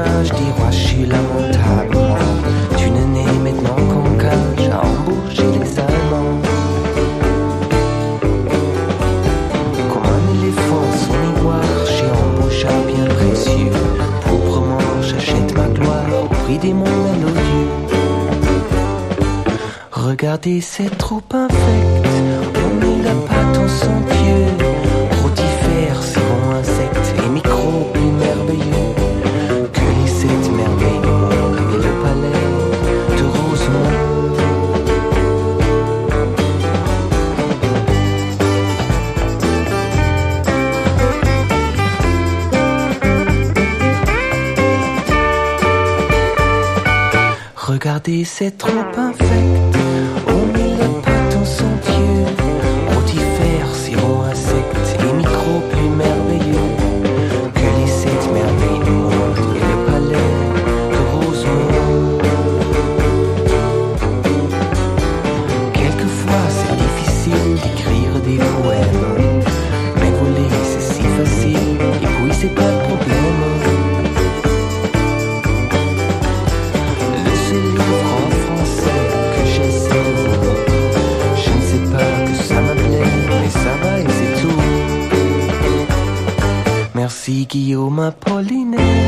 l'image des rois, je suis lamentablement d'une nez maintenant qu'en cage à embaucher les Allemands. Comme un éléphant son ivoire, j'ai embauché un bien précieux. Proprement, j'achète ma gloire au prix des monts mélodieux. Regardez, c'est trop infect. On met la pâte en son pied. Rotifères, sirop, insectes et microbes plus merveilleux que les 7 merveilles du monde et le palais de Rosemont. Regardez, c'est trop infect. On met la pâte en son pied. Rotifères, sirop, insectes et microbes plus merveilleux que les 7 merveilles du monde et le palais de Rosemont. Quelquefois c'est difficile d'écrire des poèmes, mais voler c'est si facile, et puis c'est pas de problème. Le seul livre en français que j'essaie, je ne sais pas que ça me plaît, mais ça va et c'est tout. Merci Guillaume Apollinaire.